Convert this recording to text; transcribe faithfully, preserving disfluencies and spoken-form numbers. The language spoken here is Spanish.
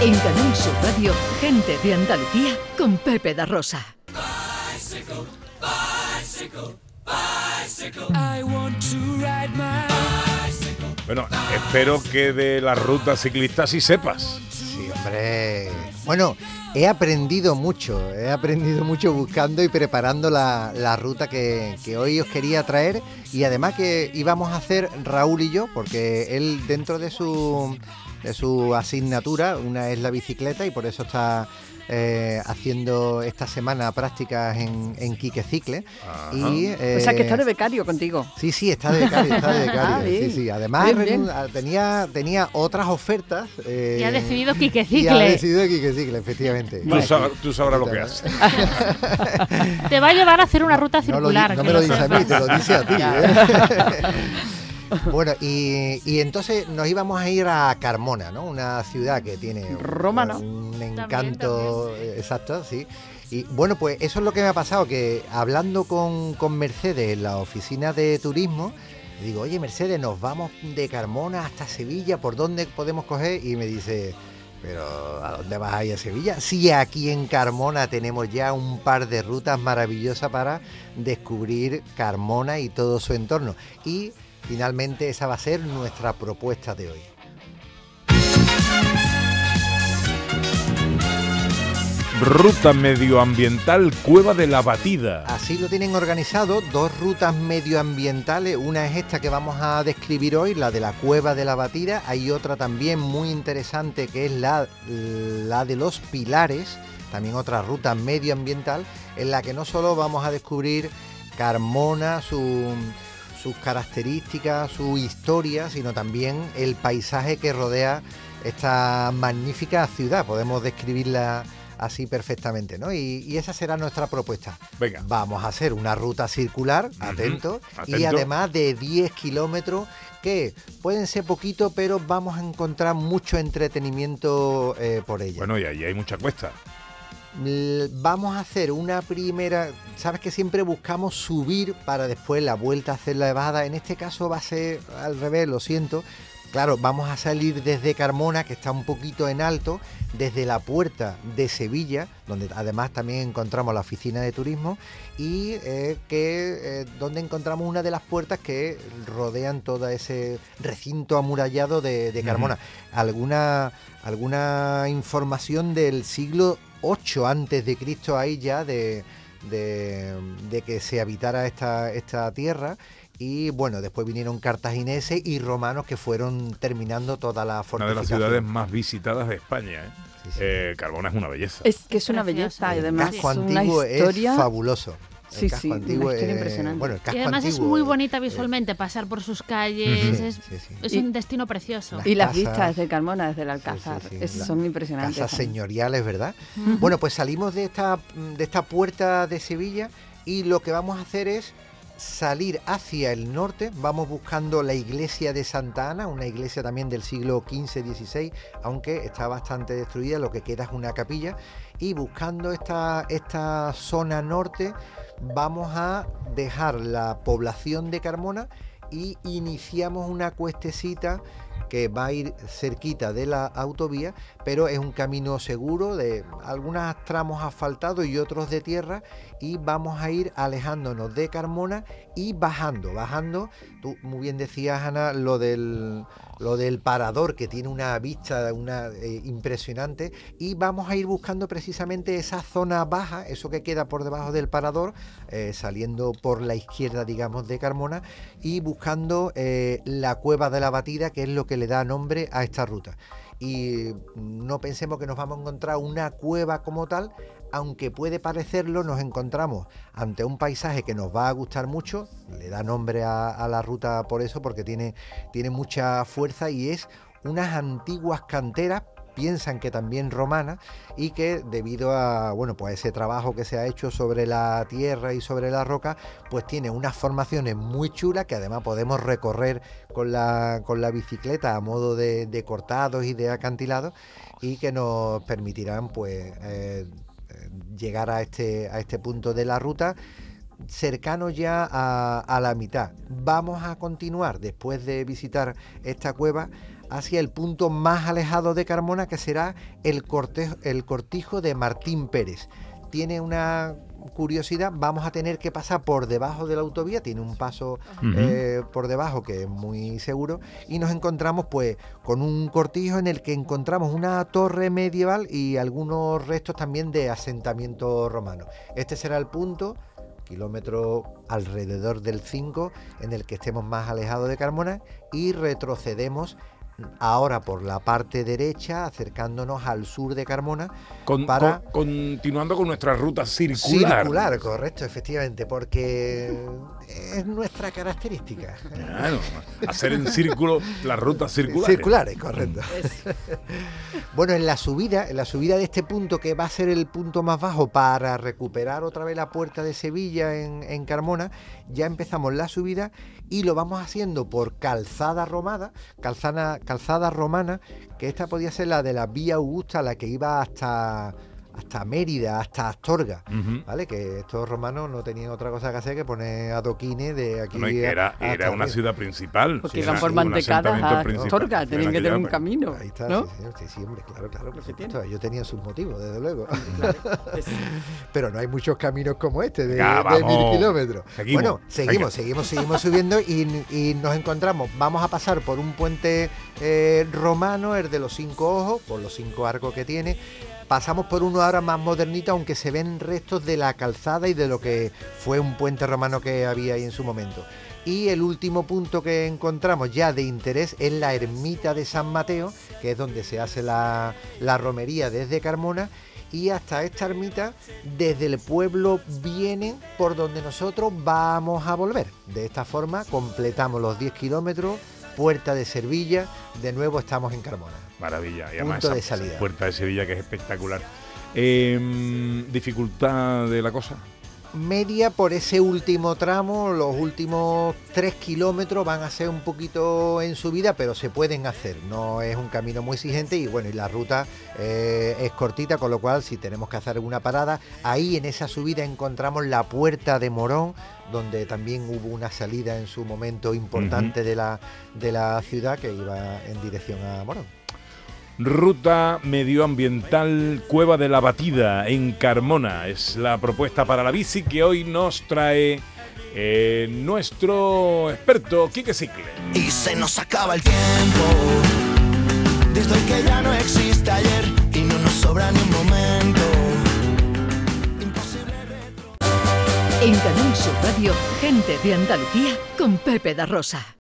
En Canal Sur Radio, Gente de Andalucía con Pepe da Rosa. Bicycle, bicycle, bicycle. I want to ride my bicycle. Bueno, espero que de la ruta ciclista sí sepas. Sí, hombre. Bueno, he aprendido mucho, he aprendido mucho buscando y preparando la, la ruta que, que hoy os quería traer, y además que íbamos a hacer Raúl y yo, porque él dentro de su, de su asignatura, una es la bicicleta y por eso está eh, haciendo esta semana prácticas en, en Quique Cicle. Y, eh, o sea que está de becario contigo. Sí, sí, está de becario, está de becario. Ah, sí, sí. Además bien, bien. tenía, tenía otras ofertas. Eh, y ha decidido Quique Cicle. Y ha decidido Quique Cicle, efectivamente. Tú, sab- tú sabrás lo que haces. Te va a llevar a hacer una ruta No, lo, circular. no que me lo lo dice a mí, sepas. te lo dice a ti. ¿eh? Bueno, y, y entonces nos íbamos a ir a Carmona, ¿no? Una ciudad que tiene Roma, ¿no? un encanto, también, también. Exacto, sí. Y bueno, pues eso es lo que me ha pasado, que hablando con, con Mercedes en la oficina de turismo, digo, oye Mercedes, nos vamos de Carmona hasta Sevilla, ¿por dónde podemos coger? Y me dice, pero ¿a dónde vas a ir a Sevilla? Sí, aquí en Carmona tenemos ya un par de rutas maravillosas para descubrir Carmona y todo su entorno. Y finalmente esa va a ser nuestra propuesta de hoy. Ruta medioambiental Cueva de la Batida. Así lo tienen organizado, dos rutas medioambientales. Una es esta que vamos a describir hoy, la de la Cueva de la Batida. Hay otra también muy interesante que es la, la de los Pilares, también otra ruta medioambiental, en la que no solo vamos a descubrir Carmona, su... sus características, su historia, sino también el paisaje que rodea esta magnífica ciudad. Podemos describirla así perfectamente, ¿no? Y, y esa será nuestra propuesta. Venga. Vamos a hacer una ruta circular, uh-huh. atento, atento, y además de diez kilómetros, que pueden ser poquito, pero vamos a encontrar mucho entretenimiento eh, por ella. Bueno, y ahí hay mucha cuesta. Vamos a hacer una primera, sabes que siempre buscamos subir para después la vuelta a hacer la bajada. En este caso va a ser al revés, lo siento. Claro, vamos a salir desde Carmona, que está un poquito en alto, desde la puerta de Sevilla, donde además también encontramos la oficina de turismo, y eh, que eh, donde encontramos una de las puertas que rodean todo ese recinto amurallado de, de Carmona. Uh-huh. Alguna, alguna información del siglo ocho antes de Cristo hay ya de, de, de que se habitara esta, esta tierra. Y bueno, después vinieron cartagineses y romanos que fueron terminando toda la fortificación. Una de las ciudades más visitadas de España, ¿eh? Sí, sí. Eh, Carmona es una belleza. Es que es una belleza, y además el casco es antiguo una historia... es fabuloso. El sí, casco sí, antiguo una historia es, impresionante. Bueno, el casco y además antiguo, es muy bonita visualmente, eh, pasar por sus calles, sí, es, sí, sí. es y, un destino precioso. Y las casas, vistas desde Carmona, desde el Alcázar, sí, sí, sí. Es, La, son impresionantes. Casas también. señoriales, ¿verdad? Uh-huh. Bueno, pues salimos de esta, de esta puerta de Sevilla y lo que vamos a hacer es salir hacia el norte. Vamos buscando la iglesia de Santa Ana, una iglesia también del siglo quince dieciséis, aunque está bastante destruida, lo que queda es una capilla, y buscando esta, esta zona norte vamos a dejar la población de Carmona y iniciamos una cuestecita que va a ir cerquita de la autovía, pero es un camino seguro, de algunos tramos asfaltados y otros de tierra, y vamos a ir alejándonos de Carmona y bajando, bajando. Tú muy bien decías, Ana, lo del, lo del parador, que tiene una vista una, eh, impresionante, y vamos a ir buscando precisamente esa zona baja, eso que queda por debajo del parador, eh, saliendo por la izquierda, digamos, de Carmona, y buscando eh, la Cueva de la Batida, que es lo que le da nombre a esta ruta. Y no pensemos que nos vamos a encontrar una cueva como tal, aunque puede parecerlo. Nos encontramos ante un paisaje que nos va a gustar mucho, le da nombre a, a la ruta por eso, porque tiene, tiene mucha fuerza, y es unas antiguas canteras, piensan que también romanas, y que debido a bueno pues a ese trabajo que se ha hecho sobre la tierra y sobre la roca, pues tiene unas formaciones muy chulas que además podemos recorrer con la, con la bicicleta a modo de, de cortados y de acantilados, y que nos permitirán pues eh, llegar a este, a este punto de la ruta cercano ya a, a la mitad. Vamos a continuar, después de visitar esta cueva, hacia el punto más alejado de Carmona, que será el, cortejo, el cortijo de Martín Pérez. Tiene una curiosidad, vamos a tener que pasar por debajo de la autovía, tiene un paso uh-huh. eh, por debajo que es muy seguro, y nos encontramos pues con un cortijo en el que encontramos una torre medieval y algunos restos también de asentamiento romano. Este será el punto, kilómetro alrededor del cinco, en el que estemos más alejados de Carmona, y retrocedemos ahora por la parte derecha, acercándonos al sur de Carmona. Con, para... con, continuando con nuestra ruta circular. Circular, correcto, efectivamente, porque es nuestra característica. Claro, hacer en círculo las rutas circulares. Circulares, correcto. Bueno, en la subida, en la subida de este punto, que va a ser el punto más bajo para recuperar otra vez la puerta de Sevilla en, en Carmona, ya empezamos la subida y lo vamos haciendo por calzada romana, calzada, calzada romana, que esta podía ser la de la Vía Augusta, la que iba hasta... hasta Mérida, hasta Astorga, uh-huh. ¿vale? Que estos romanos no tenían otra cosa que hacer que poner adoquines de aquí. No, y que era, a, era una ciudad principal. Porque sí, iban por mantecadas a Astorga, no, tenían que tener un camino. Ahí está, ¿no? sí, sí, sí, sí, hombre, claro, claro. Por tiene. Ellos tenían sus motivos, desde luego. Claro. Pero no hay muchos caminos como este, de, ya, de mil kilómetros. Seguimos, bueno, seguimos, seguimos, seguimos subiendo y, y nos encontramos. Vamos a pasar por un puente eh, romano, el de los cinco ojos, por los cinco arcos que tiene. Pasamos por uno ahora más modernito, aunque se ven restos de la calzada y de lo que fue un puente romano que había ahí en su momento. Y el último punto que encontramos ya de interés es la ermita de San Mateo, que es donde se hace la, la romería desde Carmona. Y hasta esta ermita, desde el pueblo vienen por donde nosotros vamos a volver. De esta forma completamos los diez kilómetros, Puerta de Sevilla, de nuevo estamos en Carmona. Maravilla, y además Punto de esa salida. Puerta de Sevilla que es espectacular. Eh, ¿Dificultad de la cosa? Media por ese último tramo, los últimos tres kilómetros van a ser un poquito en subida, pero se pueden hacer, no es un camino muy exigente y bueno, y la ruta eh, es cortita, con lo cual si tenemos que hacer alguna parada, ahí en esa subida encontramos la Puerta de Morón, donde también hubo una salida en su momento importante uh-huh. de la, de la ciudad que iba en dirección a Morón. Ruta medioambiental Cueva de la Batida en Carmona es la propuesta para la bici que hoy nos trae eh, nuestro experto Quique Cicle. Y se nos acaba el tiempo, desde hoy que ya no existe ayer y no nos sobra ni un momento. Imposible retro. En Canal Sur Radio, Gente de Andalucía con Pepe da Rosa.